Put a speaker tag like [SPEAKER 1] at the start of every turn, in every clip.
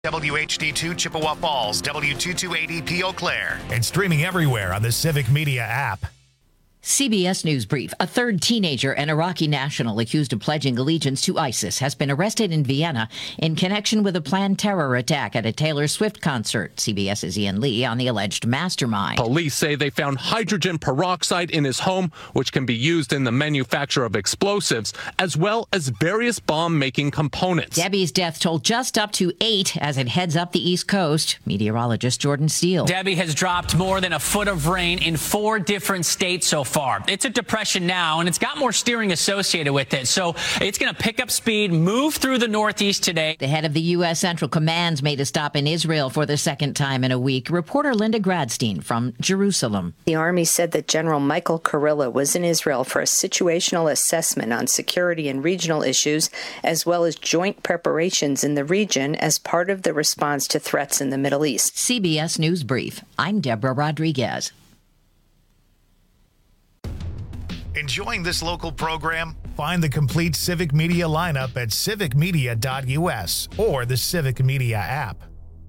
[SPEAKER 1] WHD2 Chippewa Falls, W228EP Eau Claire, and streaming everywhere on the Civic Media app.
[SPEAKER 2] CBS News Brief. A third teenager, an Iraqi national accused of pledging allegiance to ISIS, has been arrested in Vienna in connection with a planned terror attack at a Taylor Swift concert. CBS's Ian Lee on the alleged mastermind.
[SPEAKER 3] Police say they found hydrogen peroxide in his home, which can be used in the manufacture of explosives, as well as various bomb-making components.
[SPEAKER 2] Debbie's death toll just up to 8 as it heads up the East Coast. Meteorologist Jordan Steele.
[SPEAKER 4] Debbie has dropped more than a foot of rain in 4 different states so far. It's a depression now, and it's got more steering associated with it. So it's going to pick up speed, move through the Northeast today.
[SPEAKER 2] The head of the U.S. Central Command's made a stop in Israel for the second time in a week. Reporter Linda Gradstein from Jerusalem.
[SPEAKER 5] The Army said that General Michael Kurilla was in Israel for a situational assessment on security and regional issues, as well as joint preparations in the region as part of the response to threats in the Middle East.
[SPEAKER 2] CBS News Brief. I'm Deborah Rodriguez.
[SPEAKER 1] Enjoying this local program? Find the complete Civic Media lineup at civicmedia.us or the Civic Media app.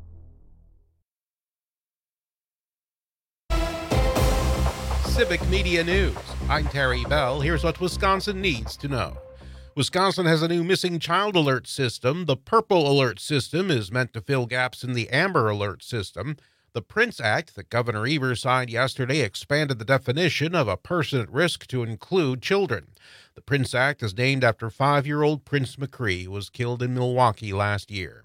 [SPEAKER 6] Civic Media News. I'm Terry Bell. Here's what Wisconsin needs to know. Wisconsin has a new missing child alert system. The Purple Alert system is meant to fill gaps in the Amber Alert system. The Prince Act that Governor Evers signed yesterday expanded the definition of a person at risk to include children. The Prince Act is named after 5-year-old Prince McCree, who was killed in Milwaukee last year.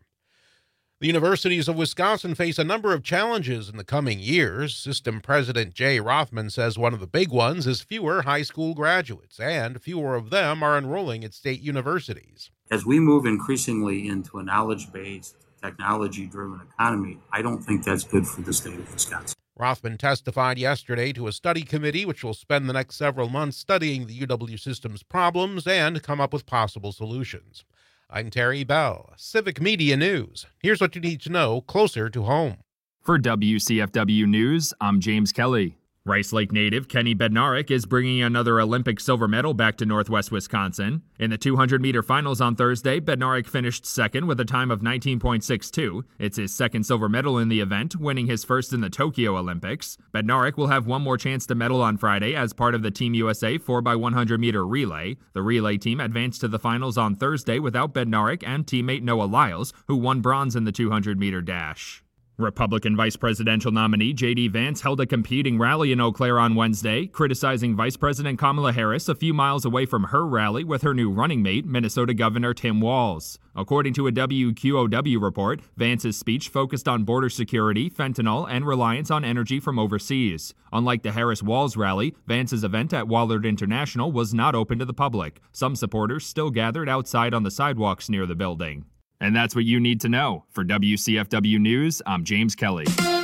[SPEAKER 6] The universities of Wisconsin face a number of challenges in the coming years. System President Jay Rothman says one of the big ones is fewer high school graduates, and fewer of them are enrolling at state universities.
[SPEAKER 7] As we move increasingly into a knowledge-based, technology-driven economy, I don't think that's good for the state of Wisconsin.
[SPEAKER 6] Rothman testified yesterday to a study committee which will spend the next several months studying the UW system's problems and come up with possible solutions. I'm Terry Bell, Civic Media News. Here's what you need to know closer to home.
[SPEAKER 8] For WCFW News, I'm James Kelly. Rice Lake native Kenny Bednarik is bringing another Olympic silver medal back to Northwest Wisconsin. In the 200-meter finals on Thursday, Bednarik finished second with a time of 19.62. It's his second silver medal in the event, winning his first in the Tokyo Olympics. Bednarik will have one more chance to medal on Friday as part of the Team USA 4x100-meter relay. The relay team advanced to the finals on Thursday without Bednarik and teammate Noah Lyles, who won bronze in the 200-meter dash. Republican vice presidential nominee J.D. Vance held a competing rally in Eau Claire on Wednesday, criticizing Vice President Kamala Harris a few miles away from her rally with her new running mate, Minnesota Governor Tim Walz. According to a WQOW report, Vance's speech focused on border security, fentanyl, and reliance on energy from overseas. Unlike the Harris-Walz rally, Vance's event at Wallard International was not open to the public. Some supporters still gathered outside on the sidewalks near the building. And that's what you need to know. For WCFW News, I'm James Kelly.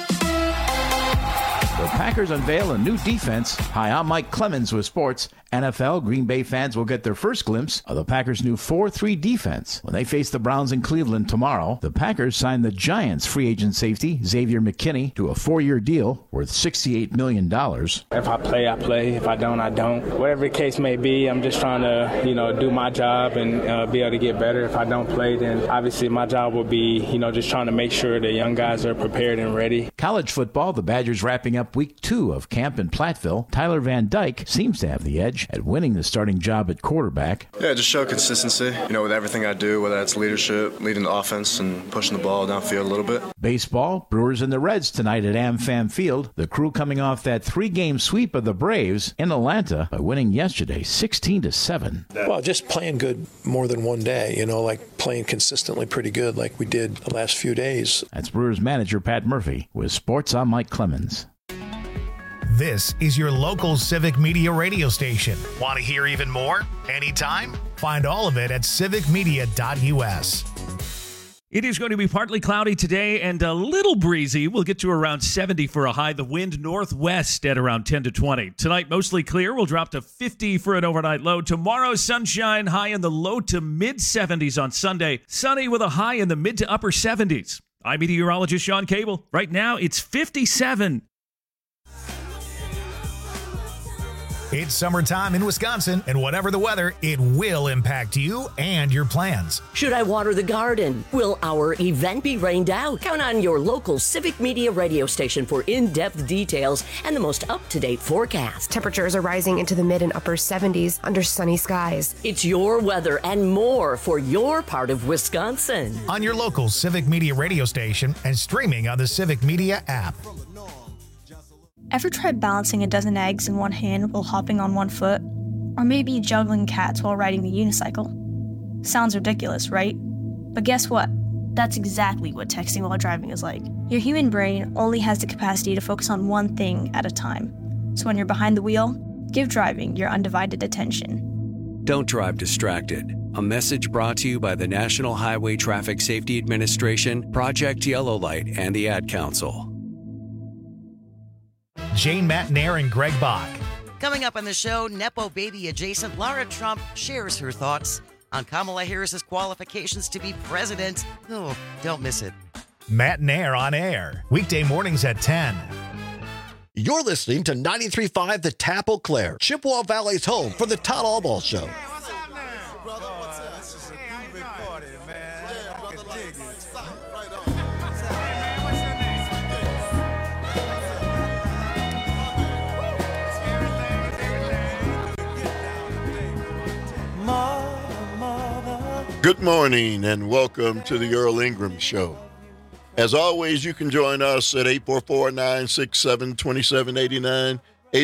[SPEAKER 9] The Packers unveil a new defense. Hi, I'm Mike Clemens with sports. NFL, Green Bay fans will get their first glimpse of the Packers' new 4-3 defense when they face the Browns in Cleveland tomorrow. The Packers signed the Giants free agent safety, Xavier McKinney, to a 4-year deal worth $68 million.
[SPEAKER 10] If I play, I play. If I don't, I don't. Whatever the case may be, I'm just trying to, do my job and be able to get better. If I don't play, then obviously my job will be, just trying to make sure the young guys are prepared and ready.
[SPEAKER 9] College football, the Badgers wrapping up week 2 of camp in Platteville. Tyler Van Dyke seems to have the edge at winning the starting job at quarterback.
[SPEAKER 11] Yeah, just show consistency, with everything I do, whether that's leadership, leading the offense, and pushing the ball downfield a little bit.
[SPEAKER 9] Baseball, Brewers and the Reds tonight at AmFam Field. The Crew coming off that 3-game sweep of the Braves in Atlanta by winning yesterday 16-7.
[SPEAKER 12] Well, just playing good more than one day, like playing consistently pretty good like we did the last few days.
[SPEAKER 9] That's Brewers manager Pat Murphy. With sports, I'm Mike Clemens.
[SPEAKER 1] This is your local Civic Media radio station. Want to hear even more? Anytime? Find all of it at civicmedia.us.
[SPEAKER 13] It is going to be partly cloudy today and a little breezy. We'll get to around 70 for a high. The wind northwest at around 10 to 20. Tonight, mostly clear. We'll drop to 50 for an overnight low. Tomorrow, sunshine, high in the low to mid 70s on Sunday. Sunny with a high in the mid to upper 70s. I'm meteorologist Sean Cable. Right now, it's 57.
[SPEAKER 1] It's summertime in Wisconsin, and whatever the weather, it will impact you and your plans.
[SPEAKER 14] Should I water the garden? Will our event be rained out? Count on your local Civic Media radio station for in-depth details and the most up-to-date forecast.
[SPEAKER 15] Temperatures are rising into the mid and upper 70s under sunny skies.
[SPEAKER 14] It's your weather and more for your part of Wisconsin.
[SPEAKER 1] On your local Civic Media radio station and streaming on the Civic Media app.
[SPEAKER 16] Ever tried balancing a dozen eggs in one hand while hopping on one foot? Or maybe juggling cats while riding the unicycle? Sounds ridiculous, right? But guess what? That's exactly what texting while driving is like. Your human brain only has the capacity to focus on one thing at a time. So when you're behind the wheel, give driving your undivided attention.
[SPEAKER 17] Don't drive distracted. A message brought to you by the National Highway Traffic Safety Administration, Project Yellow Light, and the Ad Council.
[SPEAKER 1] Jane Matnair and Greg Bach.
[SPEAKER 18] Coming up on the show, Nepo baby adjacent Lara Trump shares her thoughts on Kamala Harris's qualifications to be president. Oh, don't miss it.
[SPEAKER 1] Matnair on air, weekday mornings at 10.
[SPEAKER 19] You're listening to 93.5 The Tap Eau Claire, Chippewa Valley's home for the Todd Allball Show.
[SPEAKER 20] Good morning and welcome to the Earl Ingram Show. As always, you can join us at 844-967-2789,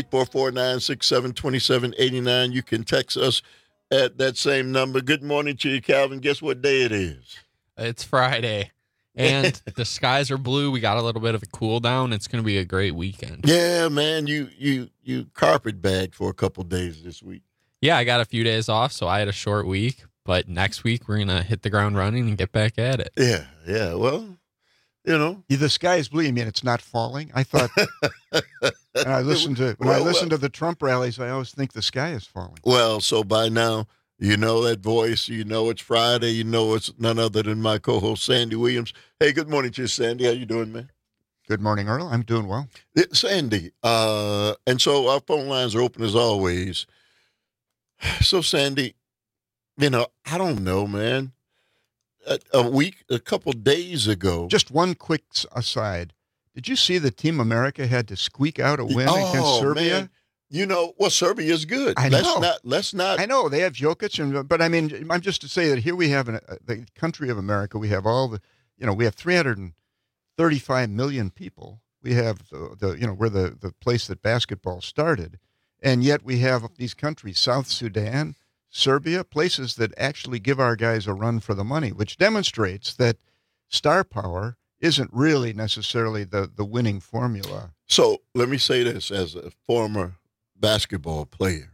[SPEAKER 20] 844-967-2789. You can text us at that same number. Good morning to you, Calvin. Guess what day it is?
[SPEAKER 21] It's Friday, and the skies are blue. We got a little bit of a cool down. It's going to be a great weekend.
[SPEAKER 20] Yeah, man, you carpet bagged for a couple days this week.
[SPEAKER 21] Yeah, I got a few days off, so I had a short week. But next week, we're going to hit the ground running and get back at it.
[SPEAKER 20] Yeah. Well, you know.
[SPEAKER 22] Yeah, the sky is blue. You mean it's not falling? I thought, when I listen to the Trump rallies, I always think the sky is falling.
[SPEAKER 20] Well, so by now, you know that voice. You know it's Friday. You know it's none other than my co-host, Sandy Williams. Hey, good morning to you, Sandy. How you doing, man?
[SPEAKER 22] Good morning, Earl. I'm doing well.
[SPEAKER 20] Sandy, and so our phone lines are open as always. So, Sandy, you know, I don't know, man. A couple days ago.
[SPEAKER 22] Just one quick aside. Did you see that Team America had to squeak out a win against Serbia?
[SPEAKER 20] Man. You know, well, Serbia is good.
[SPEAKER 22] I know.
[SPEAKER 20] Let's not.
[SPEAKER 22] I know they have Jokic, but I mean, I'm just to say that here we have the country of America. We have all the, we have 335 million people. We have we're the place that basketball started, and yet we have these countries, South Sudan, Serbia, places that actually give our guys a run for the money, which demonstrates that star power isn't really necessarily the winning formula.
[SPEAKER 20] So let me say this as a former basketball player.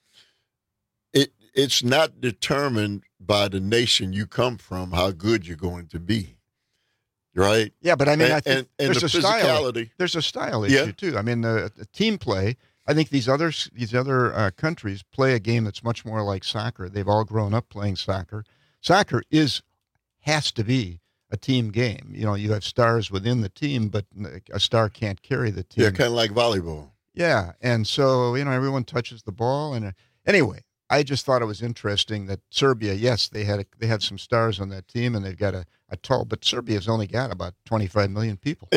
[SPEAKER 20] It's not determined by the nation you come from how good you're going to be, right?
[SPEAKER 22] Yeah, but I mean, I think there's
[SPEAKER 20] the
[SPEAKER 22] a style.
[SPEAKER 20] physicality.
[SPEAKER 22] There's a style issue too. I mean, the team play. I think these other countries play a game that's much more like soccer. They've all grown up playing soccer. Soccer has to be a team game. You have stars within the team, but a star can't carry the team.
[SPEAKER 20] Yeah, kind of like volleyball.
[SPEAKER 22] Yeah, and so everyone touches the ball. And anyway, I just thought it was interesting that Serbia, yes, they had some stars on that team, and they've got a tall, but Serbia's only got about 25 million people.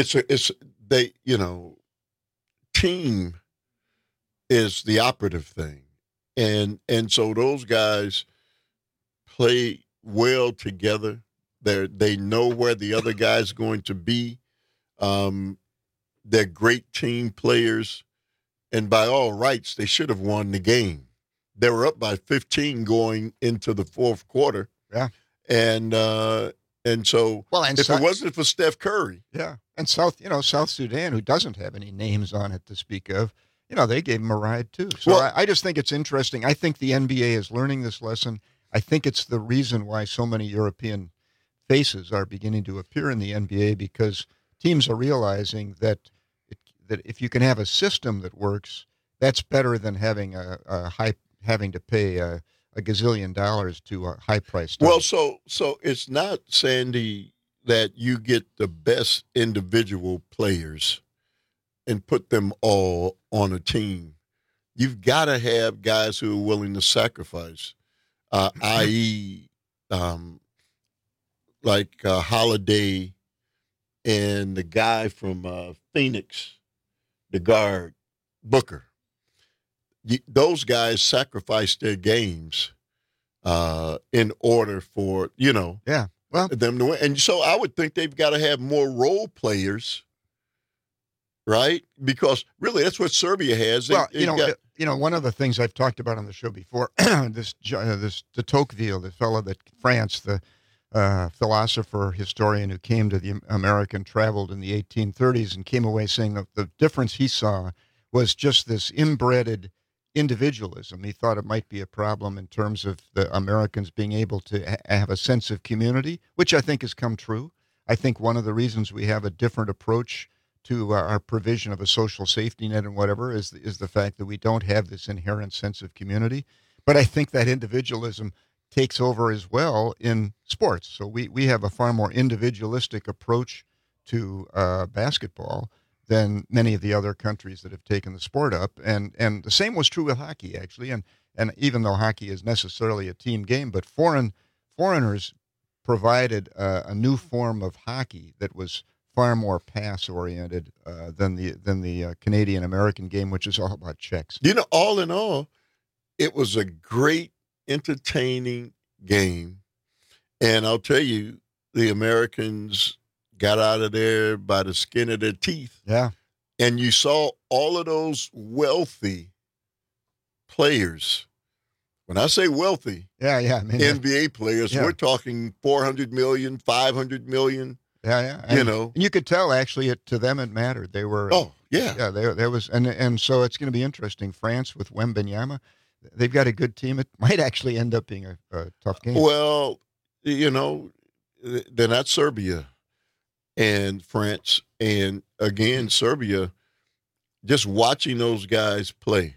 [SPEAKER 20] Team is the operative thing. And so those guys play well together. They know where the other guy's going to be. They're great team players. And by all rights, they should have won the game. They were up by 15 going into the fourth quarter.
[SPEAKER 22] Yeah.
[SPEAKER 20] And so if it wasn't for Steph Curry.
[SPEAKER 22] Yeah. And South Sudan, who doesn't have any names on it to speak of, they gave him a ride, too. So I just think it's interesting. I think the NBA is learning this lesson. I think it's the reason why so many European faces are beginning to appear in the NBA, because teams are realizing that if you can have a system that works, that's better than having having to pay a gazillion dollars to a high-priced star.
[SPEAKER 20] Well, so it's not, Sandy, that you get the best individual players and put them all on a team. you've got to have guys who are willing to sacrifice, i.e., like Holiday and the guy from Phoenix, the guard, Booker. Those guys sacrificed their games in order for, them to win. And so I would think they've got to have more role players, right? Because really that's what Serbia has.
[SPEAKER 22] One of the things I've talked about on the show before, this de Tocqueville, the fellow that France, the philosopher, historian who came to the American, traveled in the 1830s and came away saying that the difference he saw was just this inbred individualism. He thought it might be a problem in terms of the Americans being able to have a sense of community, which I think has come true. I think one of the reasons we have a different approach to our provision of a social safety net and whatever is the fact that we don't have this inherent sense of community. But I think that individualism takes over as well in sports. So we have a far more individualistic approach to basketball than many of the other countries that have taken the sport up. And the same was true with hockey, actually. And even though hockey is necessarily a team game, but foreigners provided a new form of hockey that was far more pass-oriented than the Canadian-American game, which is all about checks.
[SPEAKER 20] All in all, it was a great, entertaining game. And I'll tell you, the Americans got out of there by the skin of their teeth.
[SPEAKER 22] Yeah.
[SPEAKER 20] And you saw all of those wealthy players. When I say wealthy, NBA players, we're talking $400 million, $500 million.
[SPEAKER 22] Yeah. And you could tell actually to them it mattered. They were.
[SPEAKER 20] Oh, yeah.
[SPEAKER 22] Yeah, there was, and so it's going to be interesting. France with Wembanyama, they've got a good team. It might actually end up being a tough game.
[SPEAKER 20] Well, they're not Serbia and France. And again, Serbia, just watching those guys play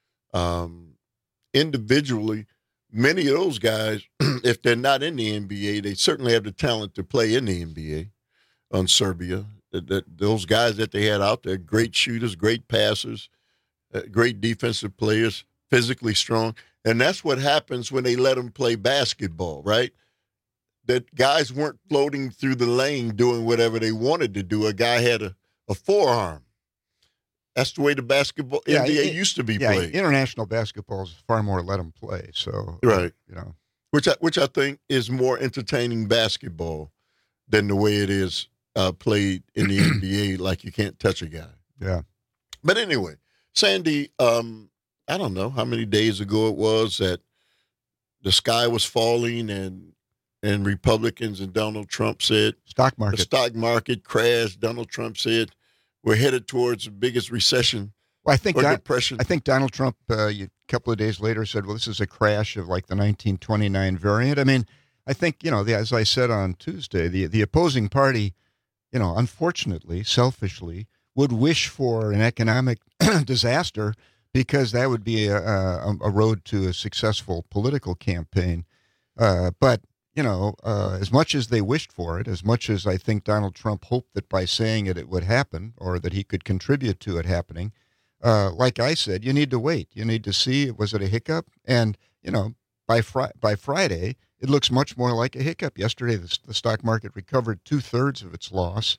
[SPEAKER 20] individually, many of those guys, if they're not in the NBA, they certainly have the talent to play in the NBA on Serbia. Those guys that they had out there, great shooters, great passers, great defensive players, physically strong. And that's what happens when they let them play basketball, right? That guys weren't floating through the lane doing whatever they wanted to do. A guy had a forearm. That's the way the basketball NBA used to be played.
[SPEAKER 22] International basketball is far more let them play. So
[SPEAKER 20] right, which I think is more entertaining basketball than the way it is played in the NBA. Like you can't touch a guy.
[SPEAKER 22] Yeah.
[SPEAKER 20] But anyway, Sandy, I don't know how many days ago it was that the sky was falling and Republicans and Donald Trump said the stock market crashed. Donald Trump said we're headed towards the biggest recession or depression.
[SPEAKER 22] I think Donald Trump a couple of days later said, well, this is a crash of like the 1929 variant. I mean, I think, as I said on Tuesday, the opposing party, unfortunately, selfishly, would wish for an economic disaster because that would be a road to a successful political campaign. But as much as they wished for it, as much as I think Donald Trump hoped that by saying it would happen or that he could contribute to it happening, like I said, you need to wait. You need to see, was it a hiccup? And, by Friday, it looks much more like a hiccup. Yesterday, the stock market recovered 2/3 of its loss.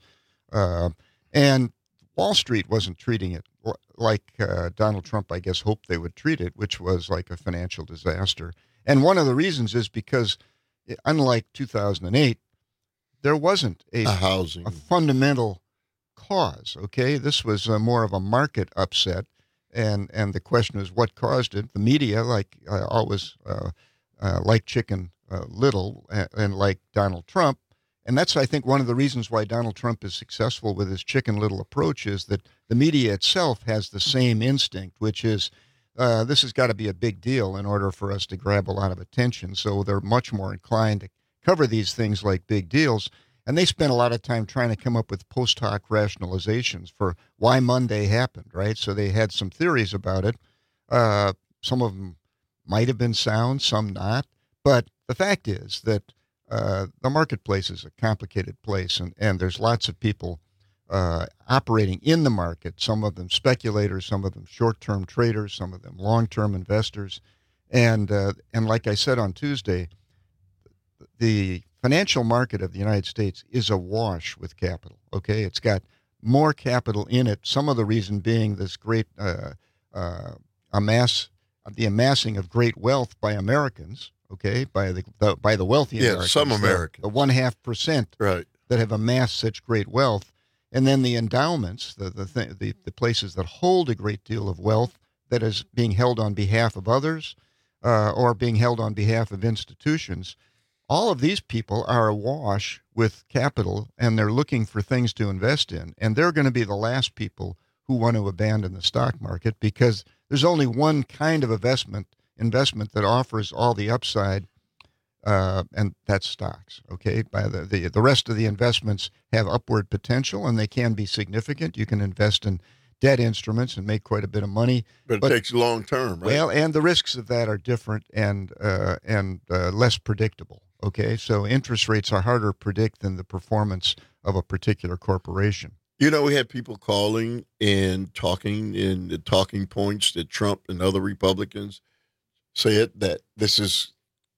[SPEAKER 22] And Wall Street wasn't treating it like Donald Trump, I guess, hoped they would treat it, which was like a financial disaster. And one of the reasons is because unlike 2008, there wasn't a fundamental cause, okay? This was more of a market upset, and the question is what caused it. The media, like always, like Chicken Little and like Donald Trump, and that's, I think, one of the reasons why Donald Trump is successful with his Chicken Little approach is that the media itself has the same instinct, which is this has got to be a big deal in order for us to grab a lot of attention. So they're much more inclined to cover these things like big deals. And they spent a lot of time trying to come up with post hoc rationalizations for why Monday happened, right? So they had some theories about it. Some of them might have been sound, some not. But the fact is that the marketplace is a complicated place, and there's lots of people operating in the market, some of them speculators, some of them short-term traders, some of them long-term investors. And like I said on Tuesday, the financial market of the United States is awash with capital, okay? It's got more capital in it, some of the reason being this great amassing of great wealth by Americans, okay, by the wealthy Americans.
[SPEAKER 20] Some Americans.
[SPEAKER 22] The 0.5%
[SPEAKER 20] right.
[SPEAKER 22] that have amassed such great wealth. And then the endowments, the places that hold a great deal of wealth that is being held on behalf of others or being held on behalf of institutions. All of these people are awash with capital, and they're looking for things to invest in. And they're going to be the last people who want to abandon the stock market, because there's only one kind of investment that offers all the upside, and that's stocks. Okay, by the rest of the investments have upward potential, and they can be significant. You can invest in debt instruments and make quite a bit of money,
[SPEAKER 20] but it takes long term, right?
[SPEAKER 22] Well, and the risks of that are different and less predictable. Okay, so interest rates are harder to predict than the performance of a particular corporation.
[SPEAKER 20] You know, we had people calling and talking in the talking points that Trump and other Republicans said that this is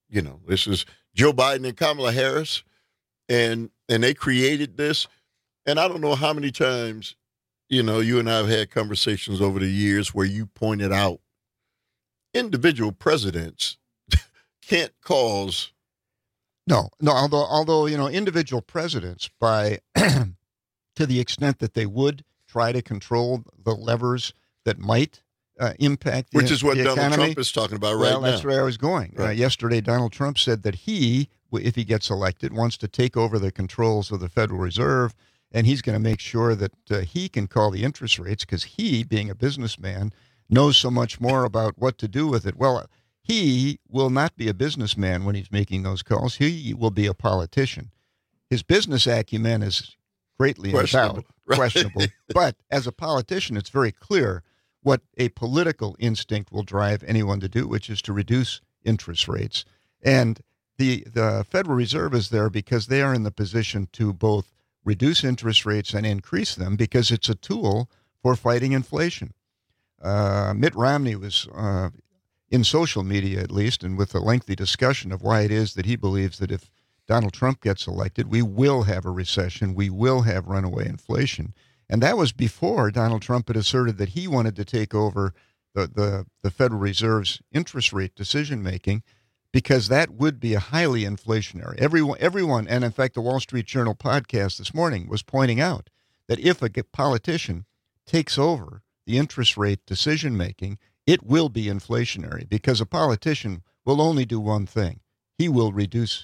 [SPEAKER 20] Joe Biden and Kamala Harris, and they created this. And I don't know how many times, you and I have had conversations over the years where you pointed out individual presidents can't cause.
[SPEAKER 22] No. Although individual presidents, by to the extent that they would try to control the levers that might impact,
[SPEAKER 20] which is what
[SPEAKER 22] the
[SPEAKER 20] Donald
[SPEAKER 22] economy.
[SPEAKER 20] Trump is talking about right now.
[SPEAKER 22] Well, that's where I was going.
[SPEAKER 20] Right.
[SPEAKER 22] Yesterday, Donald Trump said that he, if he gets elected, wants to take over the controls of the Federal Reserve, and he's going to make sure that he can call the interest rates, because he, being a businessman, knows so much more about what to do with it. Well, he will not be a businessman when he's making those calls. He will be a politician. His business acumen is greatly in doubt, questionable. But as a politician, it's very clear what a political instinct will drive anyone to do, which is to reduce interest rates. And the Federal Reserve is there because they are in the position to both reduce interest rates and increase them, because it's a tool for fighting inflation. Mitt Romney was in social media, at least, and with a lengthy discussion of why it is that he believes that if Donald Trump gets elected, we will have a recession, we will have runaway inflation. And that was before Donald Trump had asserted that he wanted to take over the Federal Reserve's interest rate decision-making, because that would be a highly inflationary. Everyone, and in fact, the Wall Street Journal podcast this morning was pointing out that if a politician takes over the interest rate decision-making, it will be inflationary, because a politician will only do one thing. She will reduce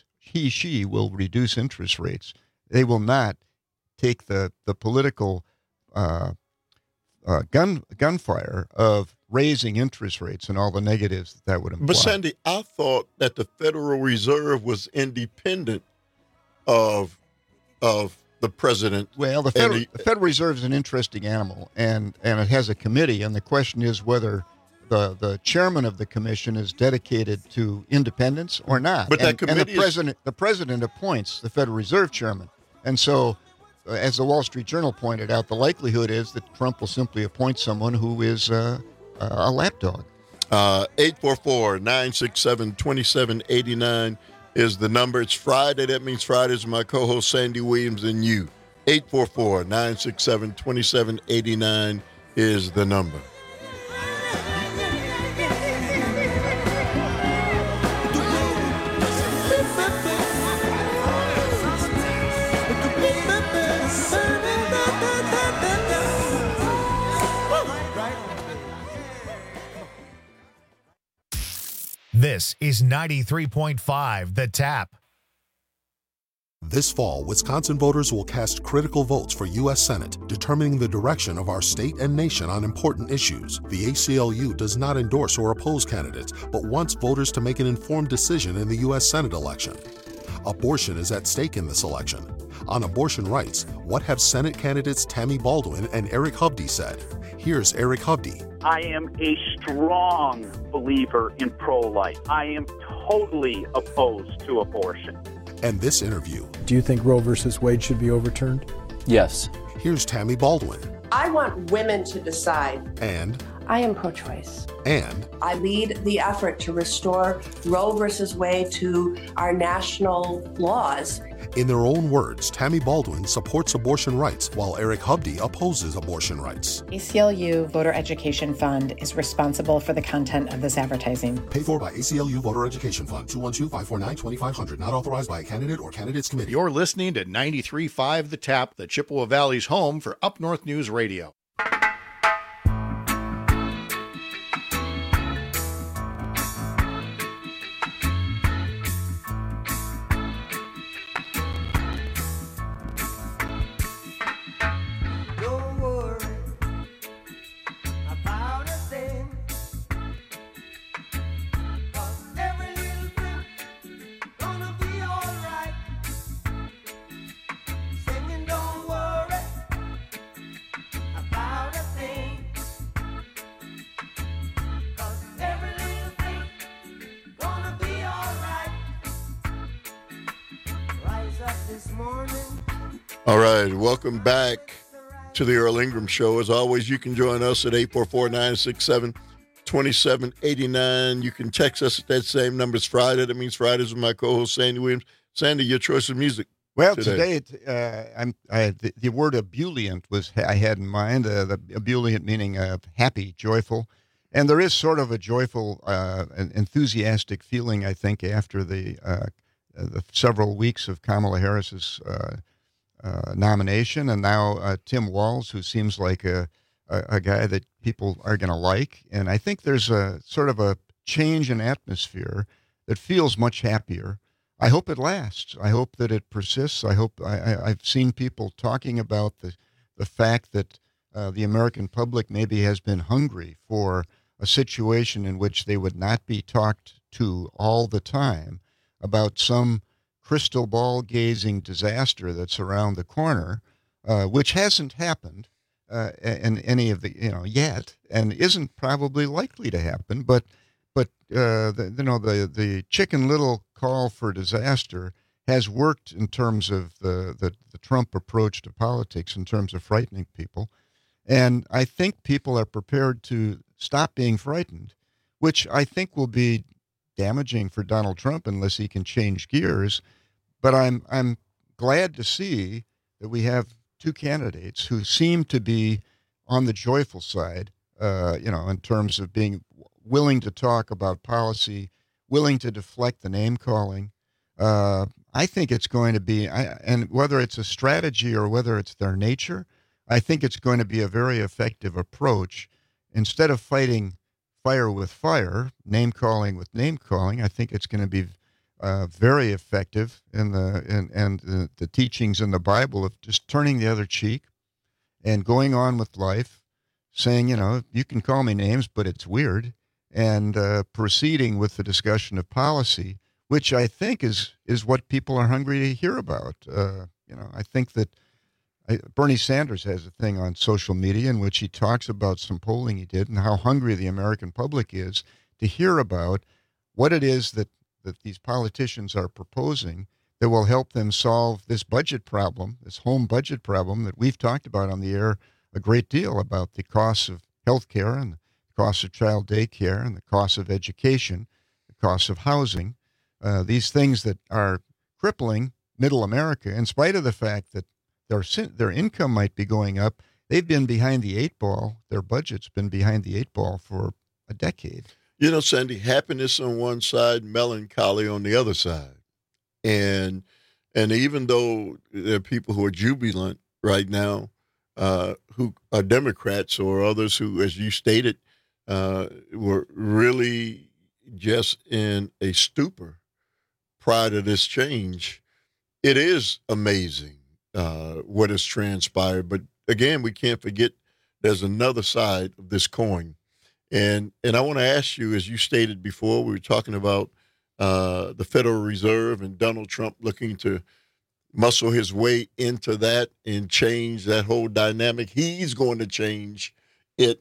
[SPEAKER 22] interest rates. They will not take the political gunfire of raising interest rates and all the negatives that would imply.
[SPEAKER 20] But Sandy, I thought that the Federal Reserve was independent of the president.
[SPEAKER 22] Well, the Federal Reserve is an interesting animal, and it has a committee, and the question is whether the chairman of the commission is dedicated to independence or not.
[SPEAKER 20] But that committee,
[SPEAKER 22] the president appoints the Federal Reserve chairman, and so, as the Wall Street Journal pointed out, the likelihood is that Trump will simply appoint someone who is a lapdog.
[SPEAKER 20] 844-967-2789 is the number. It's Friday. That means Fridays. My co-host Sandy Williams and you. 844-967-2789 is the number.
[SPEAKER 1] This is 93.5 The Tap.
[SPEAKER 3] This fall, Wisconsin voters will cast critical votes for U.S. Senate, determining the direction of our state and nation on important issues. The ACLU does not endorse or oppose candidates, but wants voters to make an informed decision in the U.S. Senate election. Abortion is at stake in this election. On abortion rights, what have Senate candidates Tammy Baldwin and Eric Hovde said? Here's Eric Hovde.
[SPEAKER 4] I am a strong believer in pro-life. I am totally opposed to abortion.
[SPEAKER 3] And this interview.
[SPEAKER 23] Do you think Roe versus Wade should be overturned?
[SPEAKER 2] Yes.
[SPEAKER 3] Here's Tammy Baldwin.
[SPEAKER 5] I want women to decide.
[SPEAKER 3] And
[SPEAKER 5] I am pro-choice.
[SPEAKER 3] And
[SPEAKER 5] I lead the effort to restore Roe versus Wade to our national laws.
[SPEAKER 3] In their own words, Tammy Baldwin supports abortion rights while Eric Hubdy opposes abortion rights.
[SPEAKER 23] ACLU Voter Education Fund is responsible for the content of this advertising.
[SPEAKER 3] Paid for by ACLU Voter Education Fund, 212-549-2500, not authorized by a candidate or candidates committee.
[SPEAKER 24] You're listening to 93.5 The Tap, the Chippewa Valley's home for Up North News Radio.
[SPEAKER 20] All right, welcome back to the Earl Ingram Show. As always, you can join us at 844-967-2789. You can text us at that same number. It's Friday. That means Fridays with my co-host, Sandy Williams. Sandy, your choice of music.
[SPEAKER 22] Well, today the word ebullient was I had in mind. The ebullient meaning happy, joyful. And there is sort of a joyful, enthusiastic feeling, I think, after the several weeks of Kamala Harris's nomination, and now Tim Walz, who seems like a guy that people are going to like. And I think there's a sort of a change in atmosphere that feels much happier. I hope it lasts. I hope that it persists. I hope I've seen people talking about the fact that the American public maybe has been hungry for a situation in which they would not be talked to all the time about some crystal ball gazing disaster that's around the corner, which hasn't happened in any of the yet, and isn't probably likely to happen. But the Chicken Little call for disaster has worked in terms of the Trump approach to politics, in terms of frightening people, and I think people are prepared to stop being frightened, which I think will be damaging for Donald Trump unless he can change gears. But I'm glad to see that we have two candidates who seem to be on the joyful side, in terms of being willing to talk about policy, willing to deflect the name calling. I think it's going to be, and whether it's a strategy or whether it's their nature, I think it's going to be a very effective approach. Instead of fighting fire with fire, name calling with name calling, I think it's going to be very effective in the teachings in the Bible of just turning the other cheek and going on with life, saying, you can call me names, but it's weird, and proceeding with the discussion of policy, which I think is what people are hungry to hear about. I think that Bernie Sanders has a thing on social media in which he talks about some polling he did and how hungry the American public is to hear about what it is that these politicians are proposing that will help them solve this budget problem, this home budget problem that we've talked about on the air a great deal, about the costs of health care and the costs of child daycare and the costs of education, the costs of housing, these things that are crippling middle America, in spite of the fact that their income might be going up. They've been behind the eight ball. Their budget's been behind the eight ball for a decade.
[SPEAKER 20] Sandy, happiness on one side, melancholy on the other side. And even though there are people who are jubilant right now, who are Democrats or others who, as you stated, were really just in a stupor prior to this change, it is amazing what has transpired. But again, we can't forget there's another side of this coin. And I want to ask you, as you stated before, we were talking about the Federal Reserve and Donald Trump looking to muscle his way into that and change that whole dynamic. He's going to change it,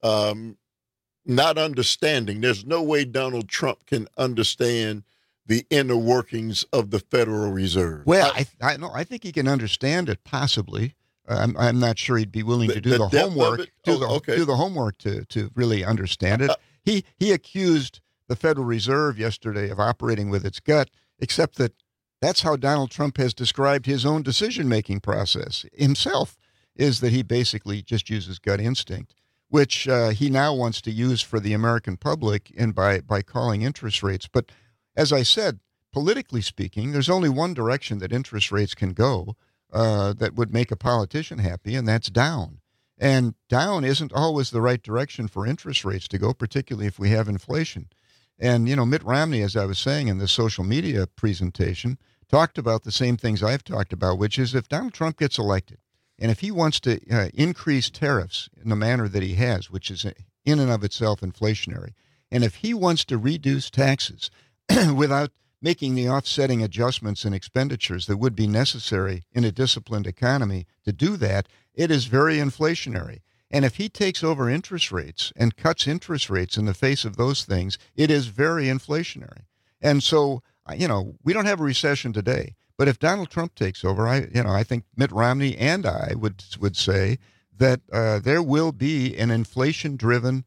[SPEAKER 20] not understanding. There's no way Donald Trump can understand the inner workings of the Federal Reserve.
[SPEAKER 22] Well, I think he can understand it, possibly. I'm not sure he'd be willing to do the homework. Do the homework to really understand it. He accused the Federal Reserve yesterday of operating with its gut, except that that's how Donald Trump has described his own decision-making process himself, is that he basically just uses gut instinct, which he now wants to use for the American public and by calling interest rates. But as I said, politically speaking, there's only one direction that interest rates can go that would make a politician happy, and that's down. And down isn't always the right direction for interest rates to go, particularly if we have inflation. And, Mitt Romney, as I was saying in the social media presentation, talked about the same things I've talked about, which is if Donald Trump gets elected, and if he wants to increase tariffs in the manner that he has, which is in and of itself inflationary, and if he wants to reduce taxes without making the offsetting adjustments and expenditures that would be necessary in a disciplined economy to do that, it is very inflationary. And if he takes over interest rates and cuts interest rates in the face of those things, it is very inflationary. And so, we don't have a recession today. But if Donald Trump takes over, I think Mitt Romney and I would say that there will be an inflation-driven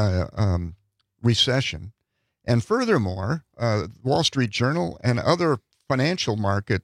[SPEAKER 22] recession. And furthermore, Wall Street Journal and other financial market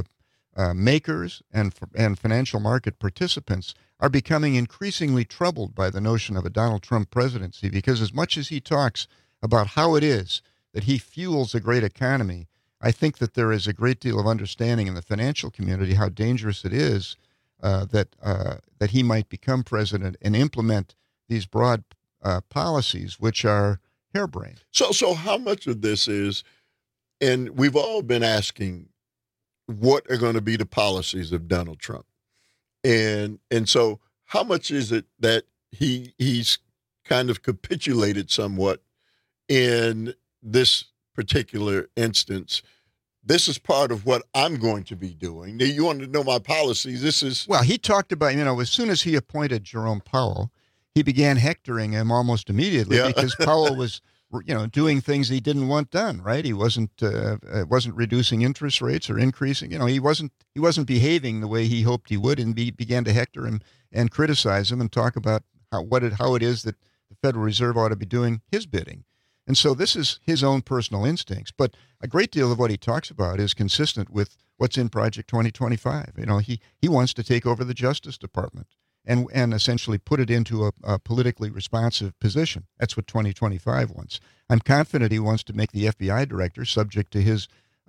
[SPEAKER 22] makers and financial market participants are becoming increasingly troubled by the notion of a Donald Trump presidency, because as much as he talks about how it is that he fuels a great economy, I think that there is a great deal of understanding in the financial community how dangerous it is that he might become president and implement these broad policies, which are harebrained.
[SPEAKER 20] So how much of this is, and we've all been asking, what are going to be the policies of Donald Trump? And so how much is it that he's kind of capitulated somewhat in this particular instance? This is part of what I'm going to be doing. Now, you want to know my policies.
[SPEAKER 22] Well, he talked about, as soon as he appointed Jerome Powell, he began hectoring him almost immediately because Powell was, doing things he didn't want done, right? He wasn't reducing interest rates or increasing. He wasn't behaving the way he hoped he would, and began to hector him and criticize him and talk about how it is that the Federal Reserve ought to be doing his bidding. And so this is his own personal instincts. But a great deal of what he talks about is consistent with what's in Project 2025. He wants to take over the Justice Department and essentially put it into a politically responsive position. That's what 2025 wants. I'm confident he wants to make the FBI director subject to his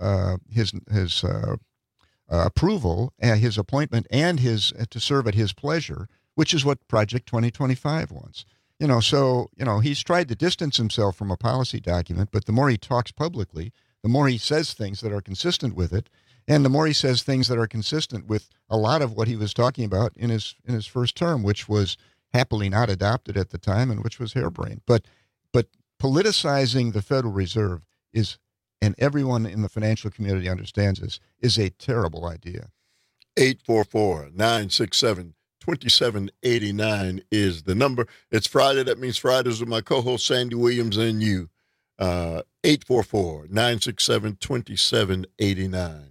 [SPEAKER 22] approval, his appointment, and to serve at his pleasure, which is what Project 2025 wants. He's tried to distance himself from a policy document, but the more he talks publicly, the more he says things that are consistent with it, and the more he says things that are consistent with a lot of what he was talking about in his first term, which was happily not adopted at the time and which was harebrained. But politicizing the Federal Reserve is, and everyone in the financial community understands this, is a terrible idea.
[SPEAKER 20] 844-967-2789 is the number. It's Friday. That means Fridays with my co-host Sandy Williams and you. 844-967-2789.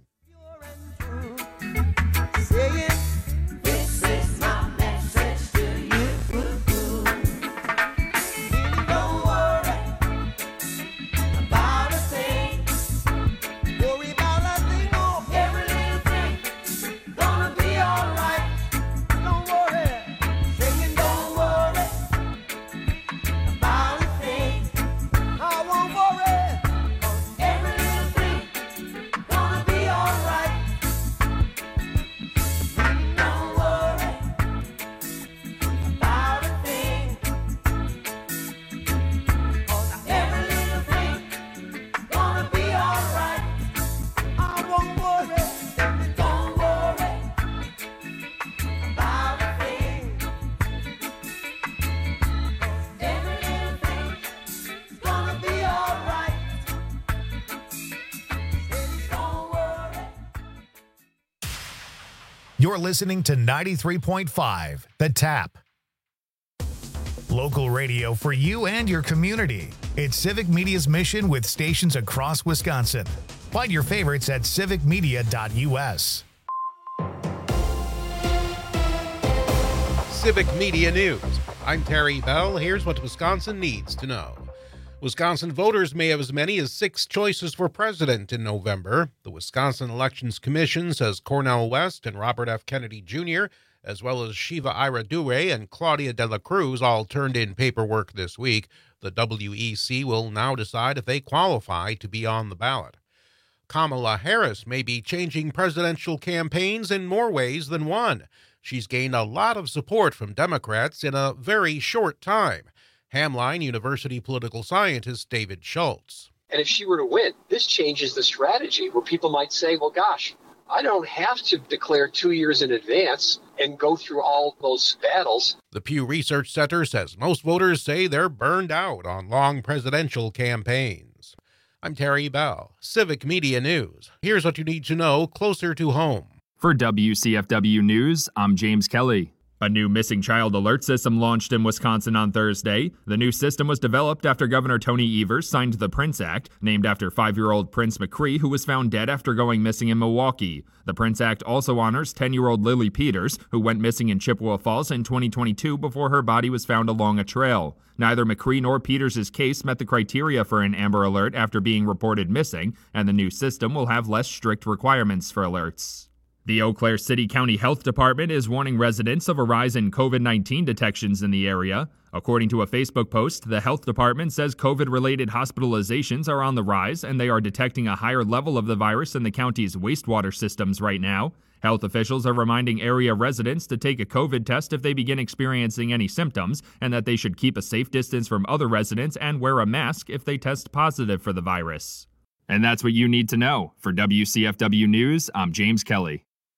[SPEAKER 1] You're listening to 93.5 The Tap. Local radio for you and your community. It's Civic Media's mission with stations across Wisconsin. Find your favorites at civicmedia.us.
[SPEAKER 2] Civic Media News. I'm Terry Bell. Here's what Wisconsin needs to know. Wisconsin voters may have as many as 6 choices for president in November. The Wisconsin Elections Commission says Cornel West and Robert F. Kennedy Jr., as well as Shiva Ira Dure and Claudia De La Cruz, all turned in paperwork this week. The WEC will now decide if they qualify to be on the ballot. Kamala Harris may be changing presidential campaigns in more ways than one. She's gained a lot of support from Democrats in a very short time. Hamline University political scientist David Schultz.
[SPEAKER 6] And if she were to win, this changes the strategy where people might say, well, gosh, I don't have to declare 2 years in advance and go through all those battles.
[SPEAKER 2] The Pew Research Center says most voters say they're burned out on long presidential campaigns. I'm Terry Bell, Civic Media News. Here's what you need to know closer to home.
[SPEAKER 7] For WCFW News, I'm James Kelly. A new missing child alert system launched in Wisconsin on Thursday. The new system was developed after Governor Tony Evers signed the Prince Act, named after 5-year-old Prince McCree, who was found dead after going missing in Milwaukee. The Prince Act also honors 10-year-old Lily Peters, who went missing in Chippewa Falls in 2022 before her body was found along a trail. Neither McCree nor Peters' case met the criteria for an Amber Alert after being reported missing, and the new system will have less strict requirements for alerts. The Eau Claire City County Health Department is warning residents of a rise in COVID-19 detections in the area. According to a Facebook post, the health department says COVID-related hospitalizations are on the rise and they are detecting a higher level of the virus in the county's wastewater systems right now. Health officials are reminding area residents to take a COVID test if they begin experiencing any symptoms and that they should keep a safe distance from other residents and wear a mask if they test positive for the virus. And that's what you need to know. For WCFW News, I'm James Kelly.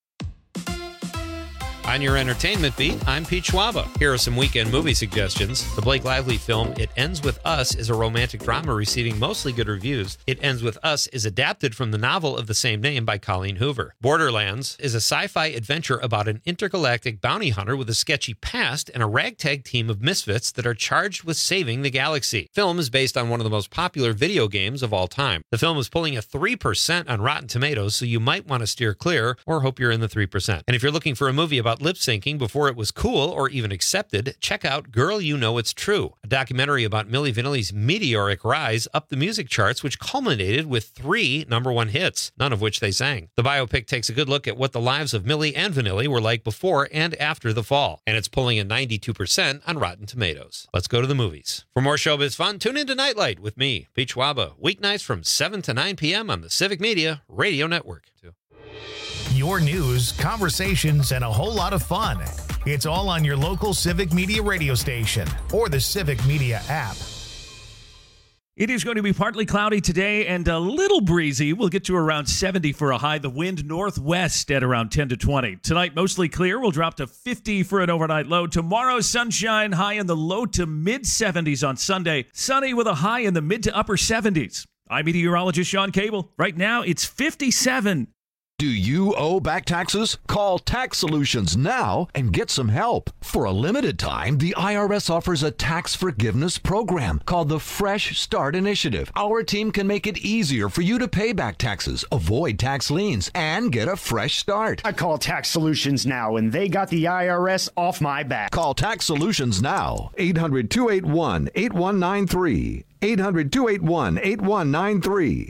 [SPEAKER 8] On your entertainment beat, I'm Pete Schwaba. Here are some weekend movie suggestions. The Blake Lively film It Ends With Us is a romantic drama receiving mostly good reviews. It Ends With Us is adapted from the novel of the same name by Colleen Hoover. Borderlands is a sci-fi adventure about an intergalactic bounty hunter with a sketchy past and a ragtag team of misfits that are charged with saving the galaxy. The film is based on one of the most popular video games of all time. The film is pulling a 3% on Rotten Tomatoes, so you might want to steer clear or hope you're in the 3%. And if you're looking for a movie about lip syncing before it was cool or even accepted, check out Girl You Know It's True, a documentary about Milli Vanilli's meteoric rise up the music charts, which culminated with 3 #1 hits, none of which they sang. The biopic takes a good look at what the lives of Milli and Vanilli were like before and after the fall, and it's pulling a 92% on Rotten Tomatoes. Let's go to the movies. For more showbiz fun, tune into Nightlight with me, Pete Schwaba, weeknights from 7 to 9 p.m. on the Civic Media Radio Network.
[SPEAKER 1] Your news, conversations, and a whole lot of fun. It's all on your local Civic Media radio station or the Civic Media app.
[SPEAKER 13] It is going to be partly cloudy today and a little breezy. We'll get to around 70 for a high. The wind northwest at around 10 to 20. Tonight, mostly clear. We'll drop to 50 for an overnight low. Tomorrow, sunshine, high in the low to mid 70s on Sunday. Sunny with a high in the mid to upper 70s. I'm meteorologist Sean Cable. Right now, it's 57.
[SPEAKER 25] Do you owe back taxes? Call Tax Solutions now and get some help. For a limited time, the IRS offers a tax forgiveness program called the Fresh Start Initiative. Our team can make it easier for you to pay back taxes, avoid tax liens, and get a fresh start.
[SPEAKER 26] I call Tax Solutions now, and they got the IRS off my back.
[SPEAKER 25] Call Tax Solutions now. 800-281-8193. 800-281-8193.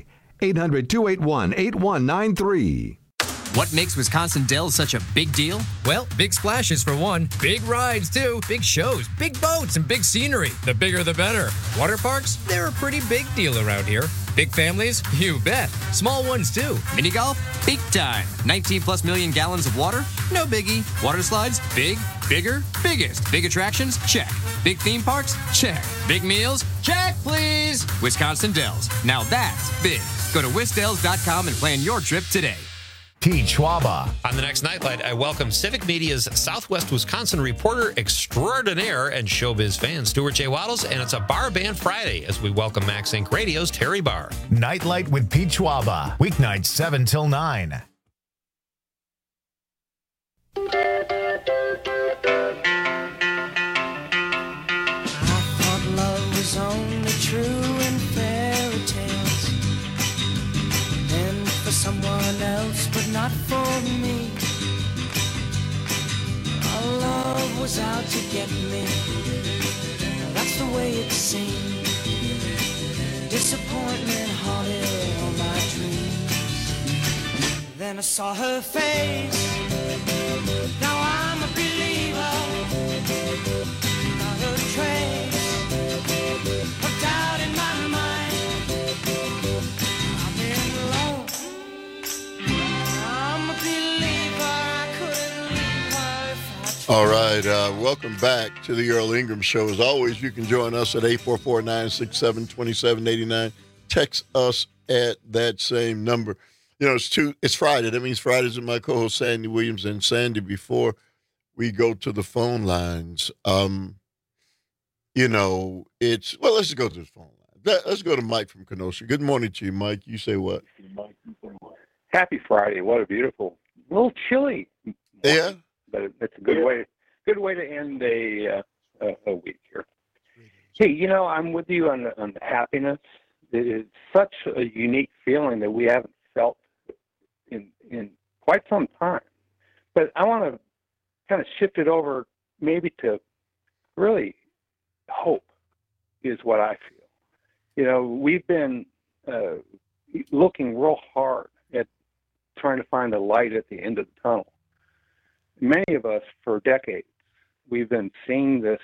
[SPEAKER 25] 800-281-8193.
[SPEAKER 27] What makes Wisconsin Dells such a big deal?
[SPEAKER 28] Well, big splashes for one, big rides too, big shows, big boats, and big scenery. The bigger the better. Water parks? They're a pretty big deal around here. Big families? You bet. Small ones too.
[SPEAKER 27] Mini golf? Big time. 19+ million gallons of water? No biggie. Water slides? Big, bigger, biggest. Big attractions? Check. Big theme parks? Check. Big meals? Check, please. Wisconsin Dells. Now that's big. Go to wisdells.com and plan your trip today.
[SPEAKER 1] Pete Schwaba.
[SPEAKER 8] On the next Nightlight, I welcome Civic Media's Southwest Wisconsin reporter extraordinaire and showbiz fan, Stuart J. Waddles, and it's a Bar Band Friday as we welcome Max Inc. Radio's Terry Barr.
[SPEAKER 1] Nightlight with Pete Schwaba. Weeknights 7 till 9.
[SPEAKER 29] I thought love was only true in fairy tales, and for someone else, but not for me. Our love was out to get me. That's the way it seemed. Disappointment haunted all my dreams. Then I saw her face. Now I'm a believer. Not a trace of doubt in my mind. I've been alone. I'm a believer. I couldn't leave her if I
[SPEAKER 20] All right, welcome back to the Earl Ingram Show. As always, you can join us at 844-967-2789. Text us at that same number. You know, it's Friday. That means Fridays with my co-host Sandy Williams. And Sandy, before we go to the phone lines, you know, let's just go to the phone line. Let's go to Mike from Kenosha. Good morning to you, Mike. You say what?
[SPEAKER 9] Happy Friday. What a beautiful, a little chilly.
[SPEAKER 20] Yeah.
[SPEAKER 9] But it's a good way to end a week here. Hey, you know, I'm with you on the happiness. It's such a unique feeling that we haven't felt in quite some time. But I want to kind of shift it over maybe to really hope is what I feel. You know, we've been looking real hard at trying to find a light at the end of the tunnel. Many of us, for decades, we've been seeing this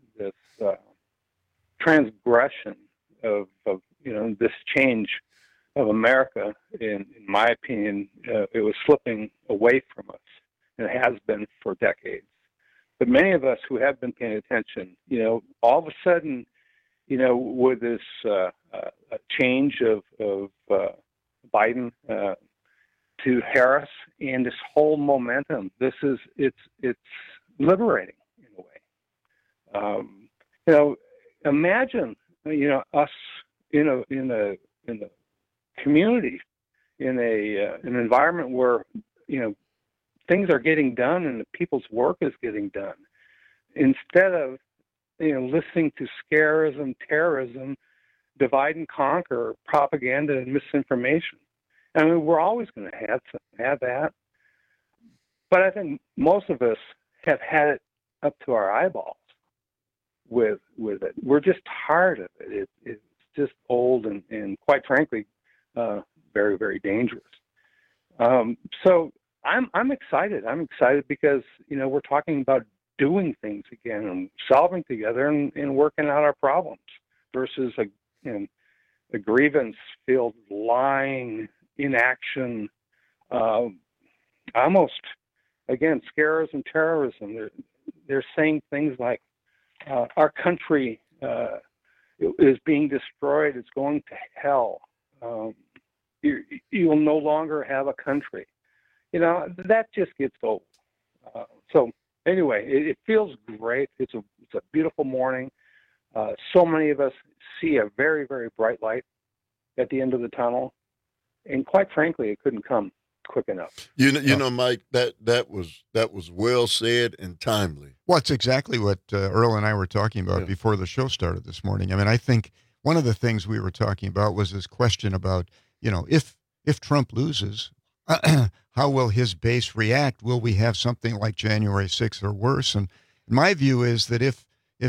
[SPEAKER 9] transgression of you know, this change of America. In my opinion, it was slipping away from us, and it has been for decades. But many of us who have been paying attention, you know, all of a sudden, you know, with this change of Biden to Harris and this whole momentum, it's liberating in a way. You know, imagine, you know, us in a community, in an environment where, you know, things are getting done and the people's work is getting done, instead of, you know, listening to scarism, terrorism, divide and conquer, propaganda and misinformation. I mean, we're always going to have that, but I think most of us have had it up to our eyeballs with it. We're just tired of it. It's just old and quite frankly, very, very dangerous. So I'm excited. I'm excited because, you know, we're talking about doing things again and solving together and working out our problems versus a grievance-filled lying, inaction, almost, again, scares and terrorism. They're saying things like, our country is being destroyed. It's going to hell. You'll no longer have a country. You know, that just gets old. So anyway, it feels great. It's a beautiful morning. So many of us see a very, very bright light at the end of the tunnel. And quite frankly, it couldn't come quick enough.
[SPEAKER 20] You know, Mike, that was well said and timely.
[SPEAKER 22] Well, it's exactly what Earl and I were talking about before the show started this morning. I mean, I think one of the things we were talking about was this question about, you know, if Trump loses, how will his base react? Will we have something like January 6th or worse? And my view is that if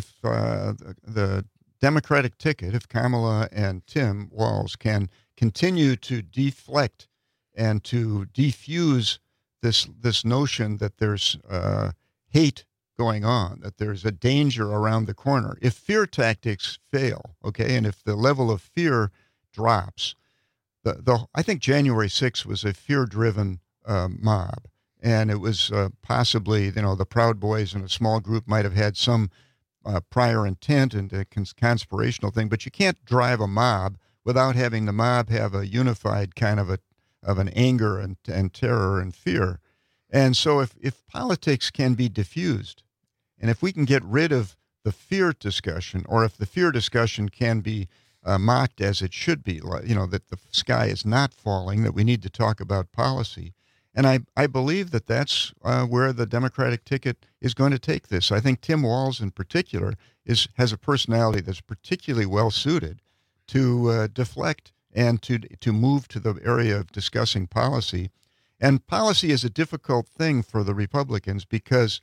[SPEAKER 22] the Democratic ticket, if Kamala and Tim Walz can continue to deflect and to defuse this notion that there's hate going on, that there's a danger around the corner. If fear tactics fail, okay, and if the level of fear drops, I think January 6th was a fear-driven mob, and it was possibly, you know, the Proud Boys and a small group might have had some prior intent and a conspirational thing, but you can't drive a mob without having the mob have a unified kind of an anger and terror and fear. And so if politics can be diffused, and if we can get rid of the fear discussion, or if the fear discussion can be mocked as it should be, you know, that the sky is not falling, that we need to talk about policy. And I believe that that's where the Democratic ticket is going to take this. I think Tim Walz in particular has a personality that's particularly well suited to deflect and to move to the area of discussing policy. And policy is a difficult thing for the Republicans because,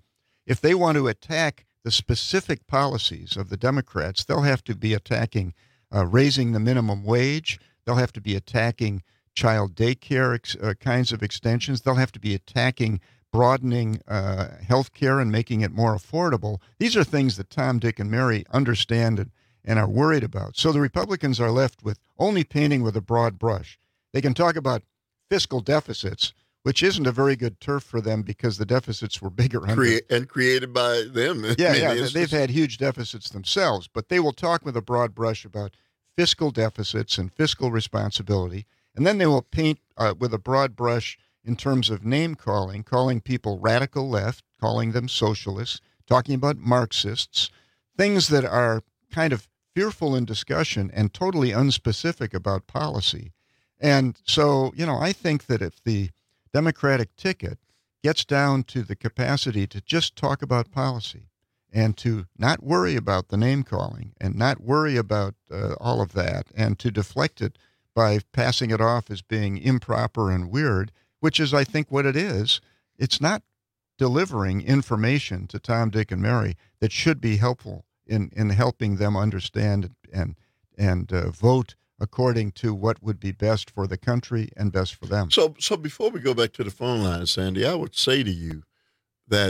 [SPEAKER 22] if they want to attack the specific policies of the Democrats, they'll have to be attacking raising the minimum wage. They'll have to be attacking child daycare kinds of extensions. They'll have to be attacking broadening health care and making it more affordable. These are things that Tom, Dick, and Mary understand and are worried about. So the Republicans are left with only painting with a broad brush. They can talk about fiscal deficits, which isn't a very good turf for them because the deficits were bigger.
[SPEAKER 20] Created by them.
[SPEAKER 22] They've had huge deficits themselves, but they will talk with a broad brush about fiscal deficits and fiscal responsibility, and then they will paint with a broad brush in terms of name-calling, calling people radical left, calling them socialists, talking about Marxists, things that are kind of fearful in discussion and totally unspecific about policy. And so, I think that if the Democratic ticket gets down to the capacity to just talk about policy and to not worry about the name-calling and not worry about all of that and to deflect it by passing it off as being improper and weird, which is, I think, what it is. It's not delivering information to Tom, Dick, and Mary that should be helpful in helping them understand and vote according to what would be best for the country and best for them.
[SPEAKER 20] So before we go back to the phone line, Sandy, I would say to you that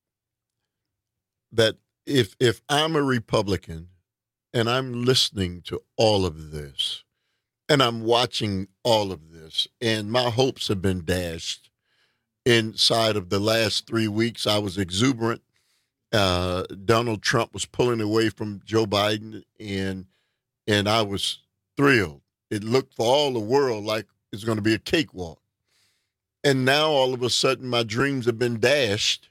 [SPEAKER 20] if I'm a Republican and I'm listening to all of this and I'm watching all of this and my hopes have been dashed inside of the last 3 weeks, I was exuberant. Donald Trump was pulling away from Joe Biden, and I was thrilled. It looked for all the world like it's going to be a cakewalk. And now all of a sudden my dreams have been dashed,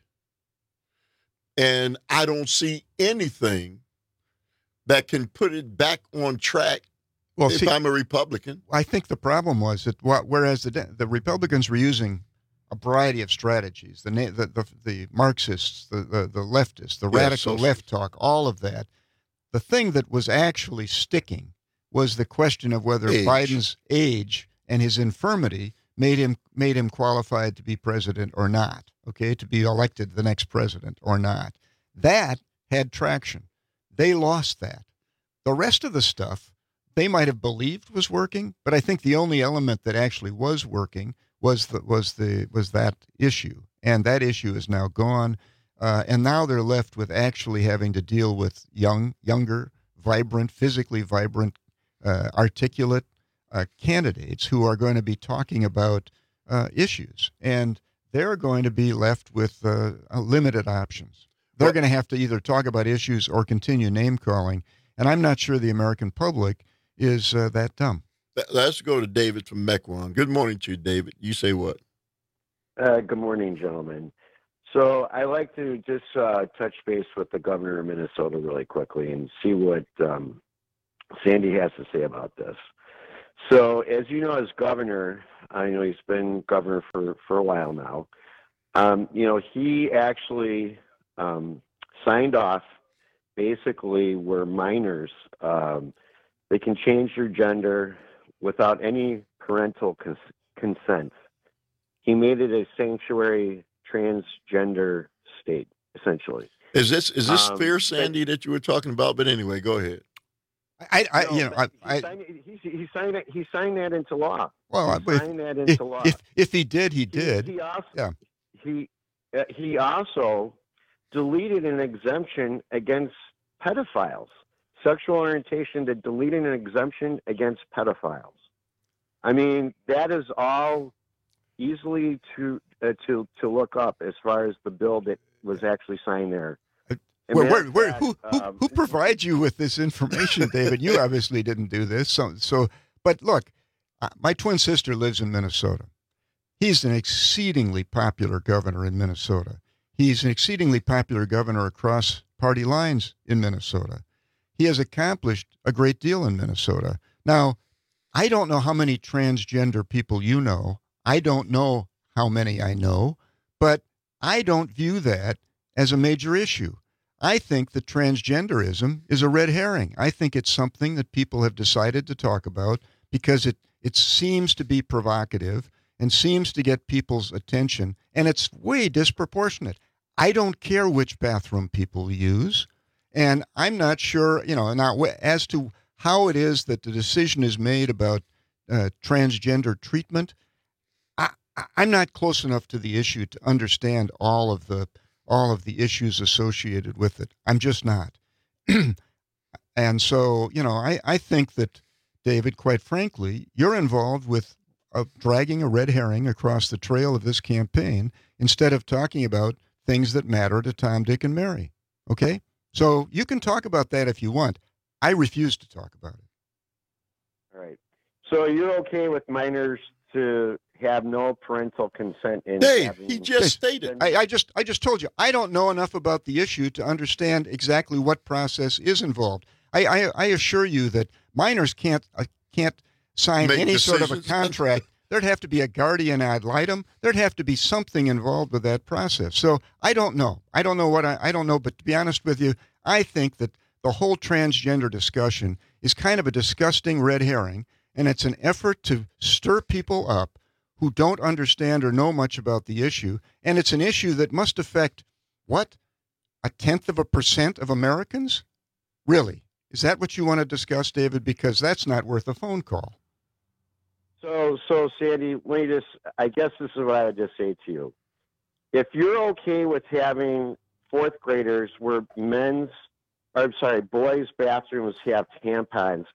[SPEAKER 20] and I don't see anything that can put it back on track if I'm a Republican.
[SPEAKER 22] I think the problem was that whereas the Republicans were using a variety of strategies, the Marxists, the leftists, the radical left talk, all of that, the thing that was actually sticking was the question of whether Biden's age and his infirmity made him qualified to be president or not, to be elected the next president or not. That had traction. They lost that. The rest of the stuff they might have believed was working, but I think the only element that actually was working was that issue, and that issue is now gone, and now they're left with actually having to deal with younger, vibrant, physically vibrant, articulate candidates who are going to be talking about issues, and they're going to be left with limited options. They're going to have to either talk about issues or continue name-calling, and I'm not sure the American public is that dumb.
[SPEAKER 20] Let's go to David from Mequon. Good morning to you, David. You say what?
[SPEAKER 10] Good morning, gentlemen. So I like to just touch base with the governor of Minnesota really quickly and see what Sandy has to say about this. So as you know, as governor, I know he's been governor for a while now. He actually signed off basically where minors, they can change their gender without any parental consent. He made it a sanctuary transgender state, essentially.
[SPEAKER 20] Is this fair, Sandy, that you were talking about? But anyway, go ahead.
[SPEAKER 10] He signed that into law.
[SPEAKER 22] Well, if he did, he did.
[SPEAKER 10] He also deleted an exemption against pedophiles. Sexual orientation to deleting an exemption against pedophiles. I mean, that is all easily to look up as far as the bill that was actually signed there.
[SPEAKER 22] Who provides you with this information, David? You obviously didn't do this. But look, my twin sister lives in Minnesota. He's an exceedingly popular governor in Minnesota. He's an exceedingly popular governor across party lines in Minnesota. He has accomplished a great deal in Minnesota. Now, I don't know how many transgender people you know. I don't know how many I know, but I don't view that as a major issue. I think that transgenderism is a red herring. I think it's something that people have decided to talk about because it seems to be provocative and seems to get people's attention, and it's way disproportionate. I don't care which bathroom people use, and I'm not sure, now as to how it is that the decision is made about transgender treatment. I'm not close enough to the issue to understand all of the issues associated with it. I'm just not. And so, I think that, David, quite frankly, you're involved with dragging a red herring across the trail of this campaign instead of talking about things that matter to Tom, Dick, and Mary. Okay? So you can talk about that if you want. I refuse to talk about it.
[SPEAKER 10] All right. So you're okay with minors to have no parental consent in
[SPEAKER 22] Dave,
[SPEAKER 10] having...
[SPEAKER 22] he just stated. I just told you, I don't know enough about the issue to understand exactly what process is involved. I assure you that minors can't sign
[SPEAKER 20] Make
[SPEAKER 22] any sort of a
[SPEAKER 20] decisions.
[SPEAKER 22] contract. There'd have to be a guardian ad litem. There'd have to be something involved with that process. So I don't know. I don't know, but to be honest with you, I think that the whole transgender discussion is kind of a disgusting red herring, and it's an effort to stir people up who don't understand or know much about the issue, and it's an issue that must affect, what, 0.1% of Americans? Really? Is that what you want to discuss, David? Because that's not worth a phone call.
[SPEAKER 10] So Sandy, I guess this is what I would just say to you. If you're okay with having fourth graders where boys' bathrooms have tampons.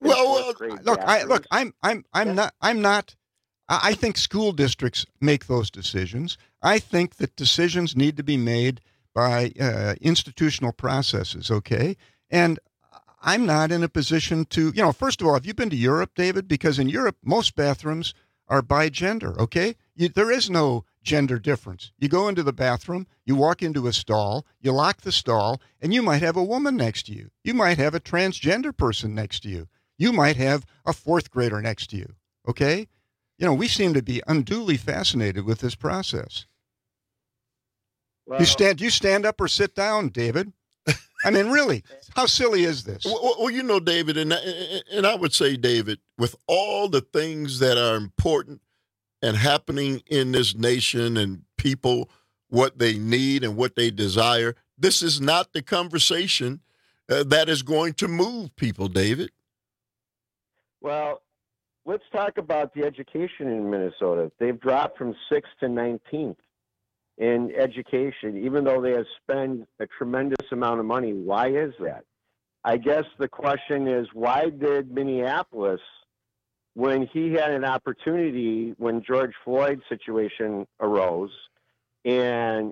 [SPEAKER 22] I'm not. I think school districts make those decisions. I think that decisions need to be made by institutional processes, okay? And I'm not in a position to, first of all, have you been to Europe, David? Because in Europe, most bathrooms are by gender, okay? There is no gender difference. You go into the bathroom, you walk into a stall, you lock the stall, and you might have a woman next to you. You might have a transgender person next to you. You might have a fourth grader next to you, okay? We seem to be unduly fascinated with this process.
[SPEAKER 10] Well,
[SPEAKER 22] you stand up or sit down, David? I mean, really, how silly is this?
[SPEAKER 20] Well, David, and I would say, David, with all the things that are important and happening in this nation and people, what they need and what they desire, this is not the conversation that is going to move people, David.
[SPEAKER 10] Well, let's talk about the education in Minnesota. They've dropped from 6th to 19th. In education, even though they have spent a tremendous amount of money. Why is that? I guess the question is, why did Minneapolis, when he had an opportunity, when George Floyd's situation arose, and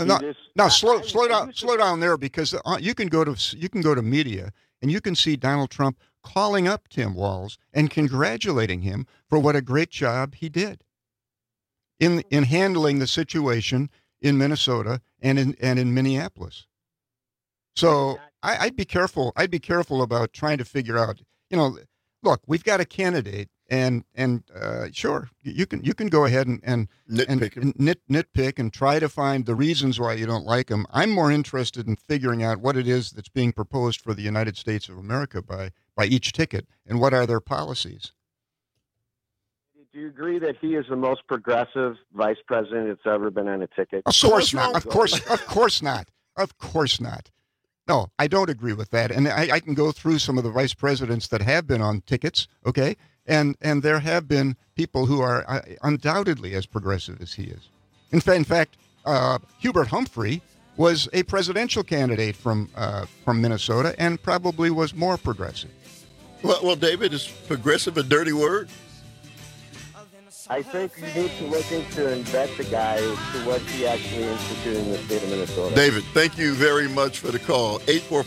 [SPEAKER 22] slow down there, because you can go to media and you can see Donald Trump calling up Tim Walz and congratulating him for what a great job he did in handling the situation in Minnesota and in Minneapolis. So I'd be careful. I'd be careful about trying to figure out, look, we've got a candidate and sure, you can go ahead and nitpick and try to find the reasons why you don't like him. I'm more interested in figuring out what it is that's being proposed for the United States of America by each ticket and what are their policies.
[SPEAKER 10] Do you agree that he is the most progressive vice president that's ever been on a ticket?
[SPEAKER 22] Of course not. Of course not. Of course not. No, I don't agree with that. And I can go through some of the vice presidents that have been on tickets, okay? And there have been people who are undoubtedly as progressive as he is. In fact, Hubert Humphrey was a presidential candidate from Minnesota and probably was more progressive.
[SPEAKER 20] Well, David, is progressive a dirty word?
[SPEAKER 10] I think you need to look into and vet the guy to what he actually instituted in the state of Minnesota.
[SPEAKER 20] David, thank you very much for the call.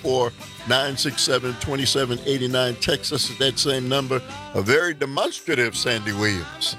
[SPEAKER 20] 844-967-2789. Text us at that same number. A very demonstrative Sandy Williams.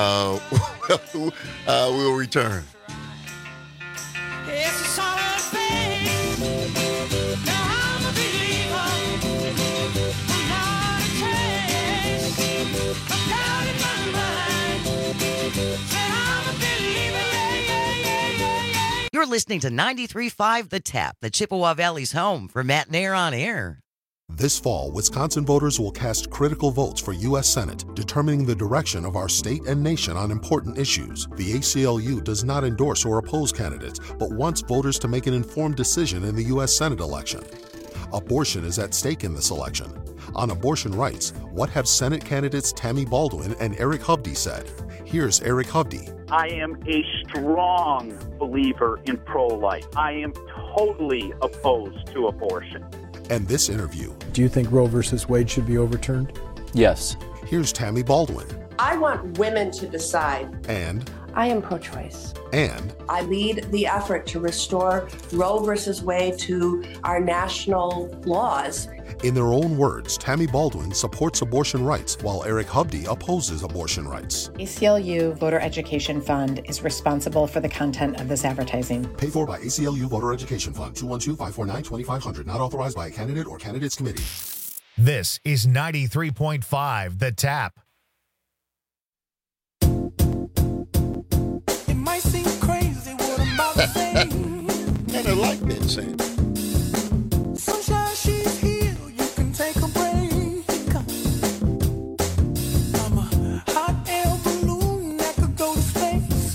[SPEAKER 20] We'll return.
[SPEAKER 29] It's a solid faith. Now I'm a believer. I'm not a trace. I'm down in my mind. Said I'm a believer. Yeah.
[SPEAKER 11] You're listening to 93.5 The Tap, the Chippewa Valley's home for Matt Nair on Air.
[SPEAKER 3] This fall, Wisconsin voters will cast critical votes for U.S. Senate, determining the direction of our state and nation on important issues. The ACLU does not endorse or oppose candidates, but wants voters to make an informed decision in the U.S. Senate election. Abortion is at stake in this election. On abortion rights, what have Senate candidates Tammy Baldwin and Eric Hovde said? Here's Eric Hovde.
[SPEAKER 4] I am a strong believer in pro-life. I am totally opposed to abortion.
[SPEAKER 3] And this interview.
[SPEAKER 11] Do you think Roe versus Wade should be overturned?
[SPEAKER 3] Yes. Here's Tammy Baldwin.
[SPEAKER 5] I want women to decide.
[SPEAKER 3] And
[SPEAKER 5] I am pro-choice.
[SPEAKER 3] And
[SPEAKER 5] I lead the effort to restore Roe versus Wade to our national laws.
[SPEAKER 3] In their own words, Tammy Baldwin supports abortion rights while Eric Hovde opposes abortion rights.
[SPEAKER 23] ACLU Voter Education Fund is responsible for the content of this advertising.
[SPEAKER 3] Paid for by ACLU Voter Education Fund, 212-549-2500, not authorized by a candidate or candidates committee.
[SPEAKER 1] This is 93.5 The Tap.
[SPEAKER 29] It might seem crazy what I'm about to say.
[SPEAKER 20] And I like that saying.
[SPEAKER 29] Sunshine, she's here. You can take a break. I'm a hot air balloon that could go to space.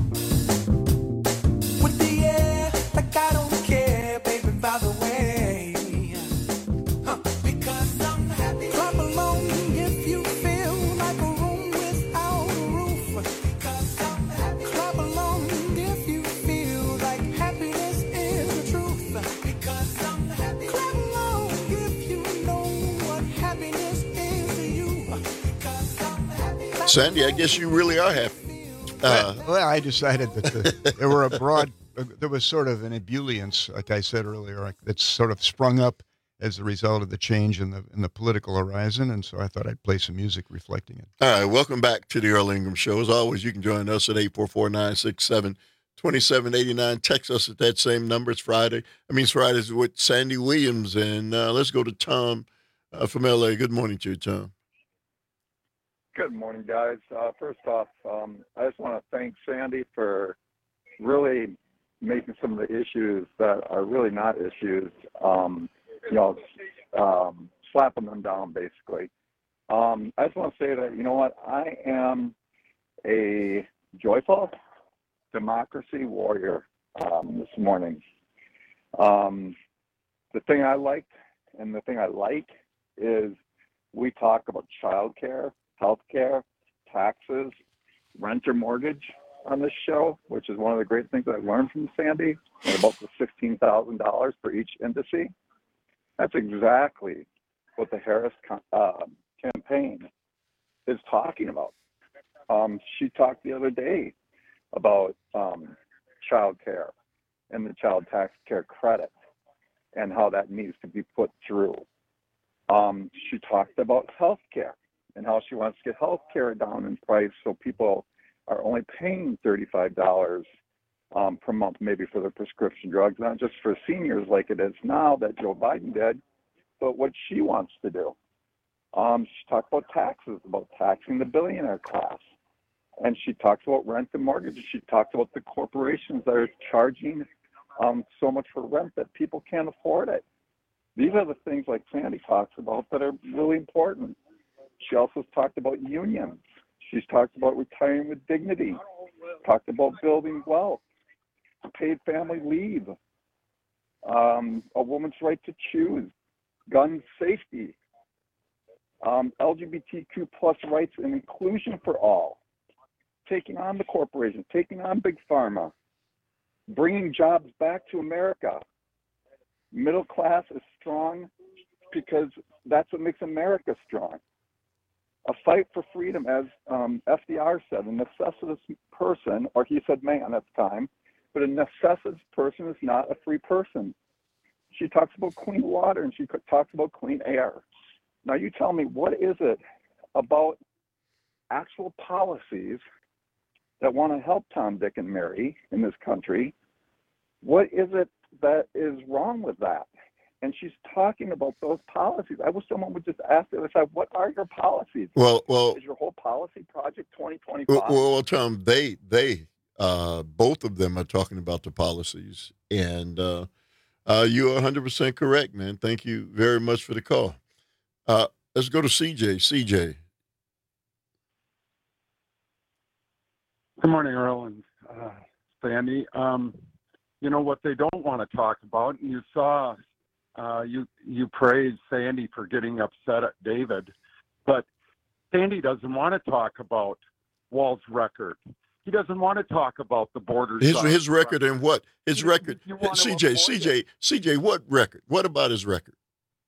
[SPEAKER 29] With the air, like I don't care, baby, by the way. Because I'm happy. Clap along if you feel like a room without a roof. Because I'm happy. Clap along if you feel like happiness is the truth. Because I'm happy. Clap along if you know what happiness is to you. Because I'm happy.
[SPEAKER 20] Sandy, I guess you really are happy.
[SPEAKER 22] Well, I decided that there was sort of an ebullience, like I said earlier, that's sort of sprung up as a result of the change in the political horizon, and so I thought I'd play some music reflecting it.
[SPEAKER 20] All right, welcome back to the Earl Ingram Show. As always, you can join us at 844-967-2789. Text us at that same number. It's Fridays with Sandy Williams, and let's go to Tom from L.A. Good morning to you, Tom.
[SPEAKER 12] Good morning, guys. First off, I just want to thank Sandy for really making some of the issues that are really not issues, slapping them down, basically. I just want to say that, you know what, I am a joyful democracy warrior this morning. The thing I liked and the thing I like is we talk about childcare, healthcare, taxes, rent or mortgage on this show, which is one of the great things I learned from Sandy, about the $16,000 for each indice. That's exactly what the Harris campaign is talking about. She talked the other day about child care and the child tax care credit and how that needs to be put through. She talked about health care and how she wants to get health care down in price so people are only paying $35 per month maybe for their prescription drugs, not just for seniors like it is now that Joe Biden did, but what she wants to do. She talked about taxes, about taxing the billionaire class. And she talks about rent and mortgage. She talks about the corporations that are charging so much for rent that people can't afford it. These are the things like Sandy talks about that are really important. She also talked about unions. She's talked about retiring with dignity, talked about building wealth, paid family leave, a woman's right to choose, gun safety, LGBTQ plus rights and inclusion for all, taking on the corporations, taking on big pharma, bringing jobs back to America. Middle class is strong because that's what makes America strong. A fight for freedom, as FDR said, a necessitous person, or he said man at the time, but a necessitous person is not a free person. She talks about clean water and she talks about clean air. Now you tell me, what is it about actual policies that want to help Tom, Dick, and Mary in this country? What is it that is wrong with that? And she's talking about those policies. I wish someone would just ask the other side, what are your policies?
[SPEAKER 20] Well,
[SPEAKER 12] is your whole policy project 2025?
[SPEAKER 20] Well, Tom, they both of them are talking about the policies, and You are 100% correct, man. Thank you very much for the call. Let's go to CJ. CJ.
[SPEAKER 6] Good morning, Earl and Sandy. You know what they don't want to talk about, and you saw you praised Sandy for getting upset at David, but Sandy doesn't want to talk about Walz's record. He doesn't want to talk about the border.
[SPEAKER 20] His record and what? His record. CJ, what record? What about his record?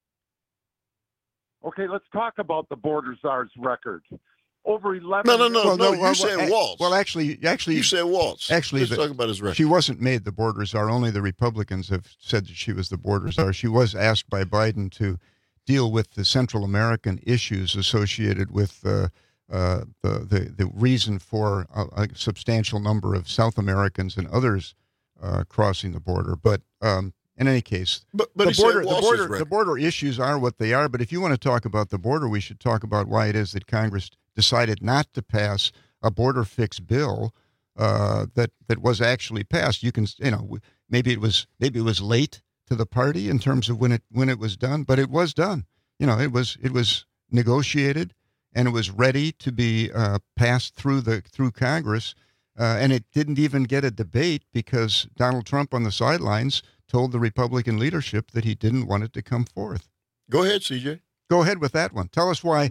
[SPEAKER 6] Okay, let's talk about the border czar's record. Over 11.
[SPEAKER 20] No. You said Walz.
[SPEAKER 22] Well, actually,
[SPEAKER 20] you said Walz.
[SPEAKER 22] Actually,
[SPEAKER 20] let's talk about his record.
[SPEAKER 22] She wasn't made the border czar. Only the Republicans have said that she was the border czar. She was asked by Biden to deal with the Central American issues associated with the reason for a substantial number of South Americans and others crossing the border. But in any case, the border issues are what they are. But if you want to talk about the border, we should talk about why it is that Congress decided not to pass a border fix bill that was actually passed. Maybe it was late to the party in terms of when it was done, but it was done. It was negotiated and it was ready to be passed through Congress, and it didn't even get a debate because Donald Trump on the sidelines told the Republican leadership that he didn't want it to come forth.
[SPEAKER 20] Go ahead, CJ.
[SPEAKER 22] Go ahead with that one. Tell us why.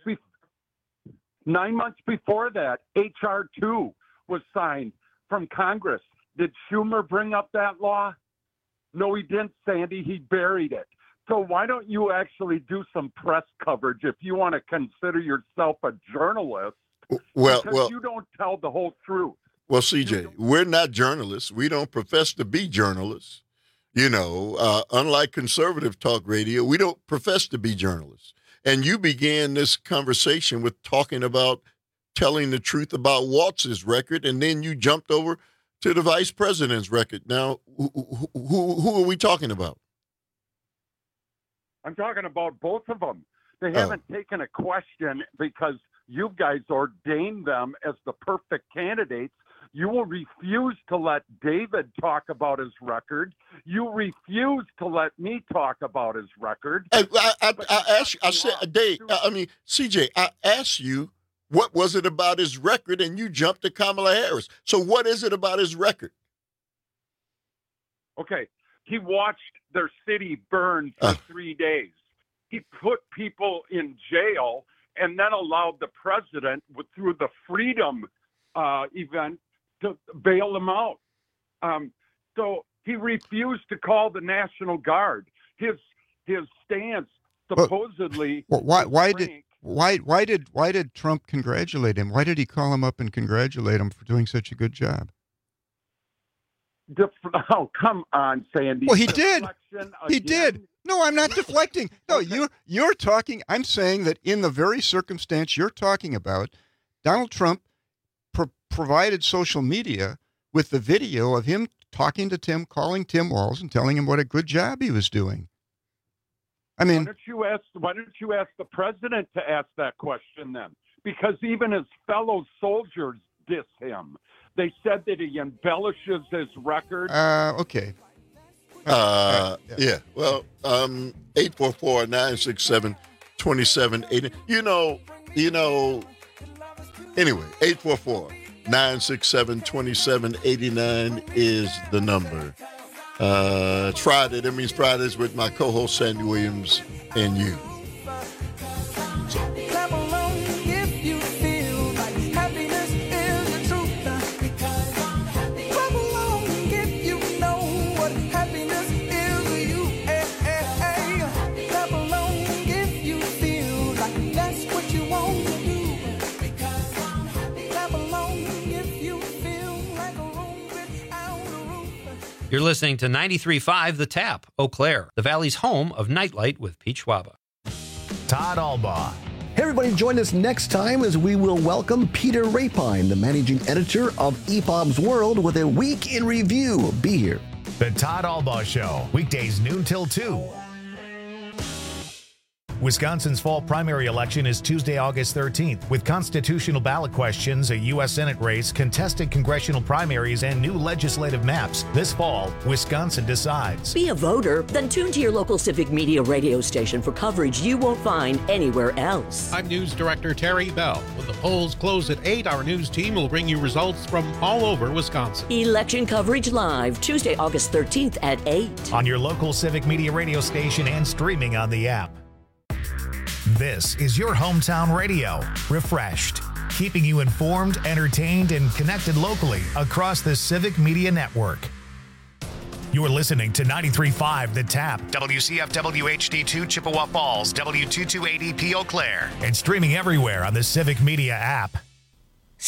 [SPEAKER 6] 9 months before that, H.R. 2 was signed from Congress. Did Schumer bring up that law? No, he didn't, Sandy. He buried it. So why don't you actually do some press coverage if you want to consider yourself a journalist? Because you don't tell the whole truth.
[SPEAKER 20] Well, CJ, we're not journalists. We don't profess to be journalists. Unlike conservative talk radio, we don't profess to be journalists. And you began this conversation with talking about telling the truth about Walz's record, and then you jumped over to the vice president's record. Now, who are we talking about?
[SPEAKER 6] I'm talking about both of them. They haven't taken a question because you guys ordained them as the perfect candidates. You will refuse to let David talk about his record. You refuse to let me talk about his record.
[SPEAKER 20] CJ, I asked you, what was it about his record, and you jumped to Kamala Harris. So what is it about his record?
[SPEAKER 6] Okay, he watched their city burn for 3 days. He put people in jail and then allowed the president, through the Freedom event, to bail them out. So he refused to call the National Guard. His stance supposedly.
[SPEAKER 22] Why did Trump congratulate him? Why did he call him up and congratulate him for doing such a good job?
[SPEAKER 6] Oh, come on, Sandy.
[SPEAKER 22] Well, he did. He did. No, I'm not deflecting. No, you're talking. I'm saying that in the very circumstance you're talking about, Donald Trump provided social media with the video of him talking to Tim, calling Tim Walz, and telling him what a good job he was doing. I mean,
[SPEAKER 6] why don't you ask the president to ask that question then? Because even his fellow soldiers diss him. They said that he embellishes his record.
[SPEAKER 22] Okay.
[SPEAKER 20] Yeah. Well, 844-967-2780. Anyway, 844-967-2789 is the number. It's Friday. That means Fridays with my co-host Sandy Williams and you.
[SPEAKER 8] You're listening to 93.5 The Tap, Eau Claire, the Valley's home of Nightlight with Pete Schwaba.
[SPEAKER 1] Todd Albaugh.
[SPEAKER 14] Hey, everybody, join us next time as we will welcome Peter Rapine, the managing editor of EPOB's World, with a week in review. Be here.
[SPEAKER 1] The Todd Albaugh Show, weekdays noon till 2. Wisconsin's fall primary election is Tuesday, August 13th, with constitutional ballot questions, a U.S. Senate race, contested congressional primaries, and new legislative maps. This fall, Wisconsin decides.
[SPEAKER 2] Be a voter? Then tune to your local Civic Media radio station for coverage you won't find anywhere else.
[SPEAKER 7] I'm News Director Terry Bell. When the polls close at 8, our news team will bring you results from all over Wisconsin.
[SPEAKER 2] Election coverage live, Tuesday, August 13th at 8.
[SPEAKER 1] On your local Civic Media radio station and streaming on the app. This is your hometown radio, refreshed, keeping you informed, entertained, and connected locally across the Civic Media Network. You're listening to 93.5 The Tap, WCFW HD2 Chippewa Falls, W228EP Eau Claire, and streaming everywhere on the Civic Media app.